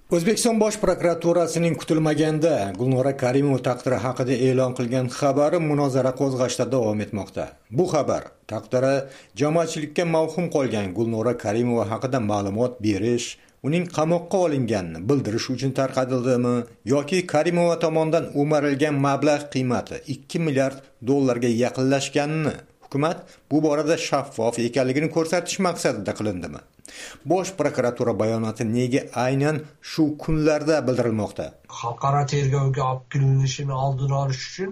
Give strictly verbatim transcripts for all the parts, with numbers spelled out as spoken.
O'zbekiston Bosh prokuraturasining kutilmaganda Gulnora Karimova taqdiri haqida e'lon qilgan xabari munozara qo'zg'ashda davom etmoqda. Bu xabar taqdiri jamoatchilikka mavhum qolgan Gulnora Karimova haqida ma'lumot berish, uning qamoqqa olinganini bildirish uchun tarqatildimi yoki Karimova tomonidan o'marilgan mablag' qiymati ikki milliard dollarga yaqinlashganini hukumat bu borada shaffof ekanligini ko'rsatish maqsadida qilindimi? Bosh prokuratura bayonoti nega aynan shu kunlarda bildirilmoqda? Xalqaro tergovga olib kelinishini oldini olish uchun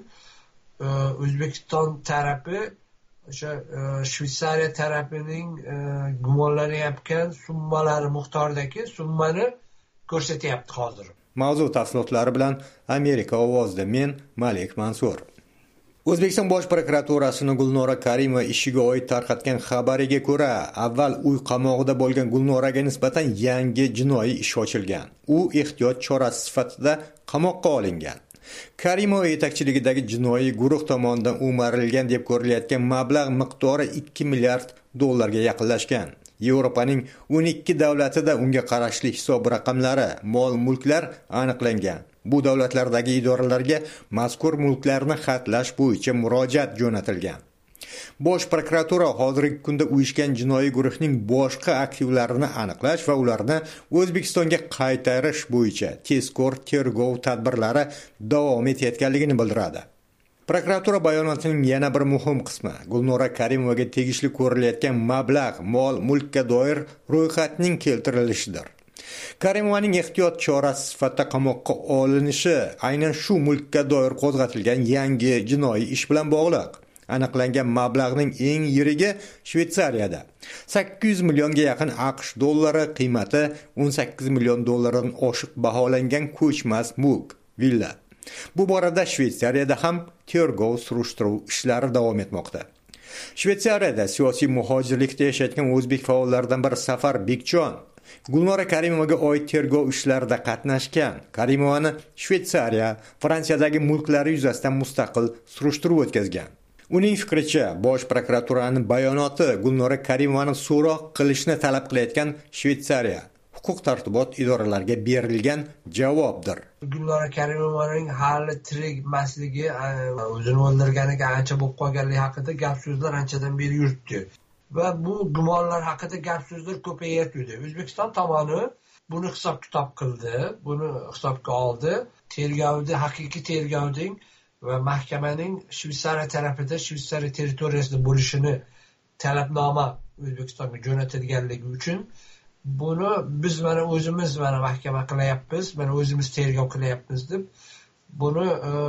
O'zbekiston tarafi o'sha Shveysariya tarafining gumonlanayotgan summalari miqdoridagi summani ko'rsatyapti hozir. Mavzu tafsilotlari bilan Amerika ovozida men Malik Mansur. O'zbekiston Bosh prokuraturasining Gulnora Karimova ishiga oid tarqatgan xabariga ko'ra, avval uy qamoqida bo'lgan Gulnoraga nisbatan yangi jinoiy ish ochilgan. U ehtiyot chorasi sifatida qamoqqa olingan. Karimova yetakchiligidagi jinoiy guruh tomonidan o'marilgan deb ko'rilayotgan mablag' miqdori ikki milliard dollarga yaqinlashgan. Yevropaning o'n ikki davlatida unga qarashli hisob raqamlari, mol-mulklar aniqlangan. Bu davlatlardagi idoralarga mazkur mulklarni xatlash bo'yicha murojaat jo'natilgan. Bosh prokuratura hozirgi kunda uyushgan jinoiy guruhning boshqa aktivlarini aniqlash va ularni O'zbekistonga qaytarish bo'yicha tezkor tergov tadbirlari davom etayotganligini bildiradi. Prokuratura bayonotining yana bir muhim qismi Gulnora Karimovaga tegishli ko'rilayotgan mablag', mol-mulkka doir ro'yxatning keltirilishidir. Karimovaning ehtiyot chorasi sifatida qamoqqa olinishi aynan shu mulkka doir qo'zg'atilgan yangi jinoiy ish bilan bog'liq. Aniqlangan mablag'ning eng yirigi Shveysariyada sakkiz yuz millionga yaqin AQSh dollari qiymati o'n sakkiz million dollardan oshiq baholangan ko'chmas mulk, villa. Bu borada Shveysariyada ham tergov surishtiruv ishlari davom etmoqda. Shveysariyada siyosiy muhojirlikda yashayotgan o'zbek faollaridan biri Safar Bekjon Gulnora Karimovaga oid tergov ishlarida qatnashgan. Karimovani Shveysariya, Fransiyadagi mulklari yuzasidan mustaqil surishtiruv o'tkazgan. Uning fikricha, Bosh prokuraturaning bayonoti Gulnora Karimovani so'roq qilishni talab qilayotgan Shveysariya huquq-tartibot idoralariga berilgan javobdir. Gulnora Karimovaning hali tirik emasligi, o'zini o'ldirganiga ancha bo'lib qolganligi haqida gap so'zlar anchadan beri yuribdi. Va bu gumonlar haqida gap so'zlar ko'payayotdi. O'zbekiston tomoni buni hisob-kitob qildi, buni hisobga oldi. Tergovda, haqiqiy tergovning va mahkamaning Shveysariya tarafida, Shveysariya territoriyasida bo'lishini talabnoma O'zbekistonga jo'natilganligi uchun buni biz mana o'zimiz mana mahkama qilyapmiz, mana o'zimiz tergov qilyapmiz deb buni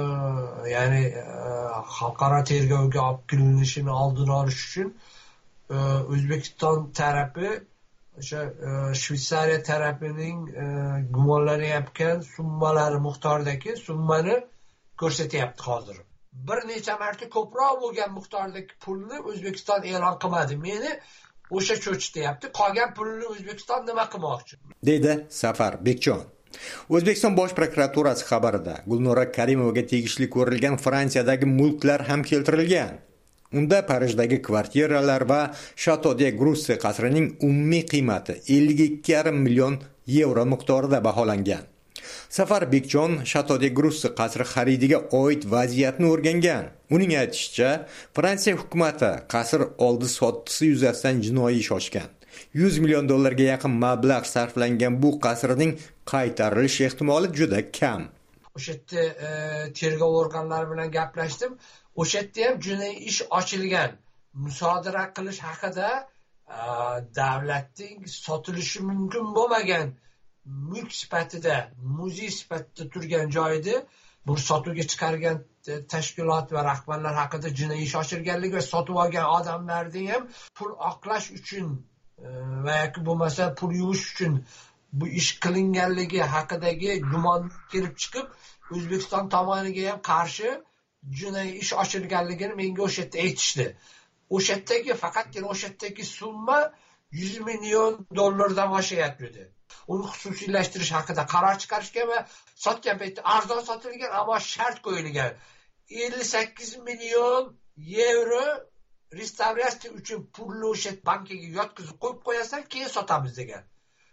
ya'ni xalqaro tergovga olib kelinishini oldini olish uchun O'zbekiston tarafi o'sha Shveysariya tarafining gumonlanayotgan summalari miqdoridagi summani ko'rsatyapti hozir. Bir necha marta ko'proq bo'lgan miqdordagi pulni O'zbekiston e'lon qilmadi. Meni o'sha cho'chityapti. Qolgan pulni O'zbekiston nima qilmoqchi? Dedi Safar Bekjon. O'zbekiston Bosh prokuraturasi xabarida Gulnora Karimovaga tegishli ko'rilgan Fransiyadagi mulklar ham keltirilgan. Unda Parijdagi kvartiralar va Chateau de Grusse qasrining umumiy qiymati ellik ikki yarim million yevro miqdorida baholangan. Safar Bekjon Chateau de Grusse qasri xaridiga oid vaziyatni o'rgangan. Uning aytishicha, Fransiya hukumati qasr oldi-sotdisi yuzasidan jinoiy ish ochgan. yuz million dollarga yaqin mablag' sarflangan bu qasrning qaytarilish ehtimoli juda kam. O'sha yerda tergov organlari bilan gaplashdim. O'sha yerda ham jinoiy ish ochilgan. Musodara qilish haqida davlatning sotilishi mumkin bo'lmagan mulk sifatida, muzey sifatida turgan joyda bu sotuvga chiqargan tashkilot va rahbarlar haqida jinoiy ish ochilganligi va sotib olgan odamlarning ham pul oqlash uchun va yoki bo'lmasa pul yuvish uchun bu ish qilinganligi haqidagi gumon kelib chiqib, O'zbekiston tomoniga ham qarshi jinoiy ish ochilganligini menga o'sha yerda aytishdi. O'sha yerdagi faqatgina o'sha yerdagi summa yuz million dollardan oshayapti. Uni xususiylashtirish haqida qaror chiqarishgan va sotgan paytda arzon sotilgan, ammo shart qo'yilgan. ellik sakkiz million yevro restavratsiya uchun pulni o'sha bankaga yotkazib qo'yib qo'yasan, keyin sotamiz degan.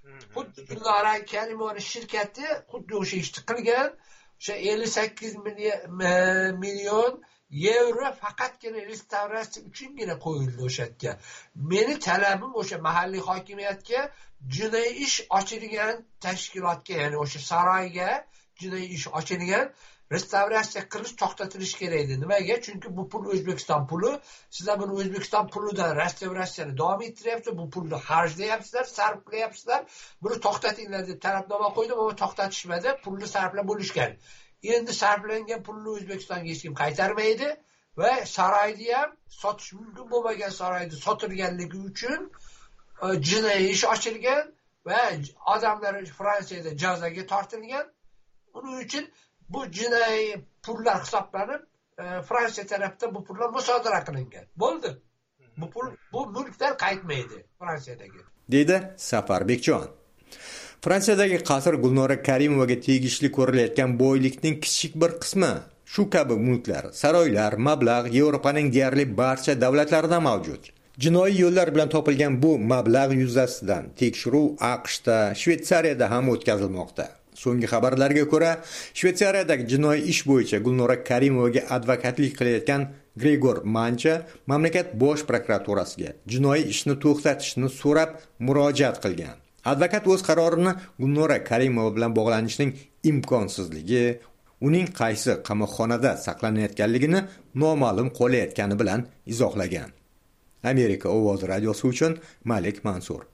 xuddi Gulnora Karimovaning shirkati xuddi o'sha ishni qilgan. O'sha ellik sakkiz million yevro faqatgina restavratsiya uchungina qo'yildi o'sha yerga. Meni talabim o'sha mahalliy hokimiyatga jinoiy ish ochilgan tashkilotga, ya'ni o'sha saroyga jinoiy ish ochilgan restavratsiya qilish to'xtatilishi kerak edi. Nimaga? Chunki bu pul O'zbekiston puli. Sizlar buni O'zbekiston pulidan restavratsiyani davom ettiryapsiz, bu pulni xarjlayapsizlar, sarf qilyapsizlar. Buni to'xtatinglar deb talabnoma qo'ydim, ammo to'xtatishmadi. Pulni sarflab bo'lishgan. Endi sarflangan pulni O'zbekistonga hech kim qaytarmaydi va saroyni ham sotish mumkin bo'lmagan saroyni sotilganligi uchun jinoiy ish ochilgan va odamlar Fransiyada jazoga tortilgan. Uning uchun bu jinoiy pullar hisoblanib, Fransiya tarafida bu pullar musodara qilingan. Bo'ldi. Bu pul bu mulkdan qaytmaydi Fransiyadagi. Deydi Safarbekjon. Fransiyadagi qasr Gulnora Karimovaga tegishli ko'rilayotgan boylikning kichik bir qismi. Shu kabi mulklar, saroylar, mablag' Yevropaning deyarli barcha davlatlarida mavjud. Jinoiy yo'llar bilan topilgan bu mablag' yuzasidan tekshiruv AQShda, Shveysariyada ham o'tkazilmoqda. So'nggi xabarlarga ko'ra, Shveysariyadagi jinoiy ish bo'yicha Gulnora Karimovaga advokatlik qilayotgan Gregor Mancha mamlakat bosh prokuraturasiga jinoiy ishni to'xtatishni so'rab murojaat qilgan. Advokat o'z qarorini Gulnora Karimova bilan bog'lanishning imkonsizligi, uning qaysi qamoqxonada saqlanayotganligini noma'lum qolayotgani bilan izohlagan. Amerika ovozi radiosi uchun Malik Mansur.